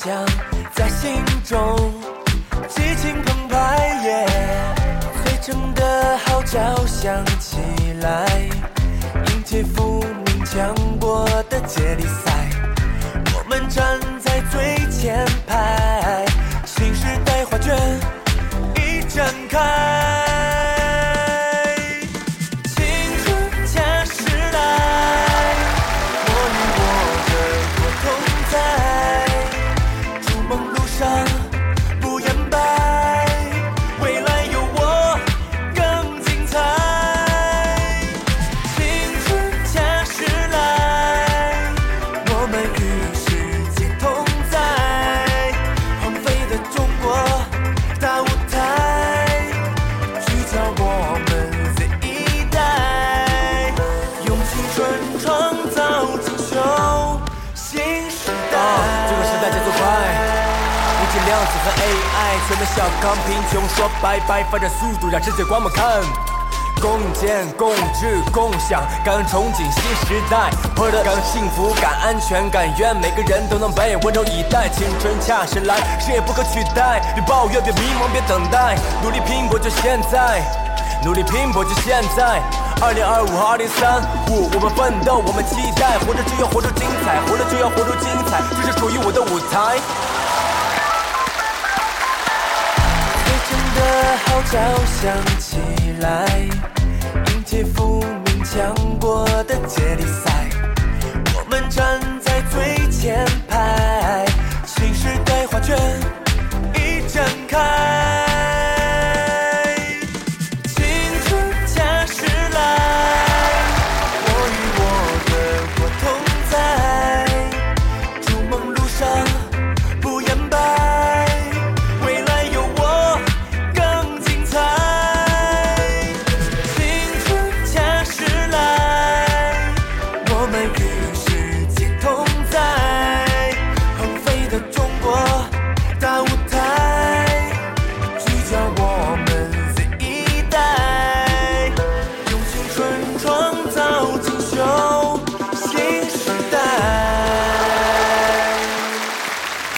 想在心中激情澎湃，催成的号角响起来，迎接复明强国的接力赛。我们站在最前排，新时代画卷已展开。量子和 AI 全面小康贫穷说拜拜，发展速度让世界光芒看。共建、共治、共享，感恩憧憬新时代，获得感幸福感、安全感，愿每个人都能被温柔以待。青春恰时来，谁也不可取代。别抱怨，别迷茫，别等待，努力拼搏就现在，努力拼搏就现在。2025和2035，我们奋斗，我们期待，活着就要活出精彩，活着就要活出精彩，这是属于我的舞台。的号角响起来，迎接复明强国的接力赛。